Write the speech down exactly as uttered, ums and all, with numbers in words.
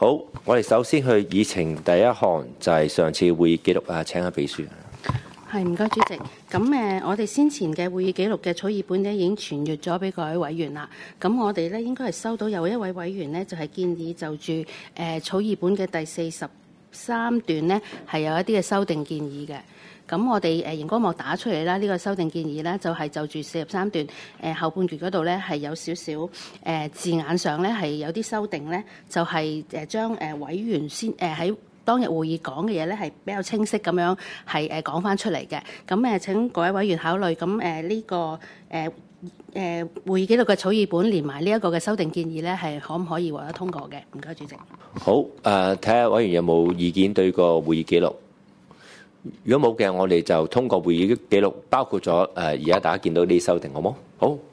好，我哋首先去議程第一項就係上次會議記錄啊，請下秘書。 係，唔該主席。咁誒，我哋先前嘅會議記錄嘅草擬本咧已經傳閱咗俾各位委員啦。咁我哋咧應該係收到有一位委員呢，就係建議就住誒草擬本嘅第四十三段呢，係有一啲嘅修訂建議嘅。咁我哋誒熒光幕打出嚟啦，呢、這個修訂建議咧就係就住四十三段誒、呃、後半段嗰度咧係有少少誒字眼上咧係有啲修訂咧，就係誒將誒委員先誒喺、呃、當日會議講嘅嘢咧係比較清晰咁樣係誒講翻出嚟嘅。咁誒請各位委員考慮，咁誒呢個誒誒、呃呃、會議記錄嘅草擬本連埋呢一個嘅修訂建議咧係可唔可以獲得通過嘅？唔該，主席。 好，誒睇下委員有冇意見對個會議記錄。如果冇嘅，我哋就通過會議記錄，包括咗誒而家大家見到呢啲修訂，好冇？好。